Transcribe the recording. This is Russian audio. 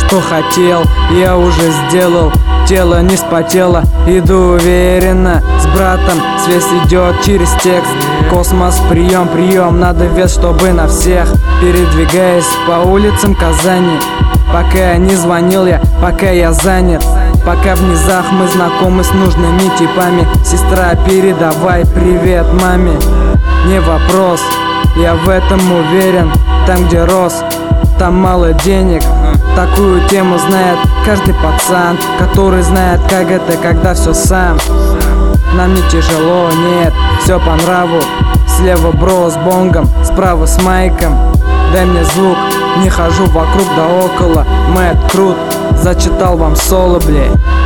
Что хотел, я уже сделал. Тело не спотело, иду уверенно. С братом связь идет через текст. Космос, прием, прием, надо вес, чтобы на всех. Передвигаясь по улицам Казани, пока не звонил я, пока я занят. Пока в низах мы знакомы с нужными типами. Сестра, передавай привет маме. Не вопрос, я в этом уверен. Там, где рос, там мало денег. Такую тему знает каждый пацан, который знает, как это, когда все сам. Нам не тяжело, нет, все по нраву. Слева бро с бонгом, справа с майком. Дай мне звук, не хожу вокруг да около. Мэтт Крут зачитал вам соло, блядь.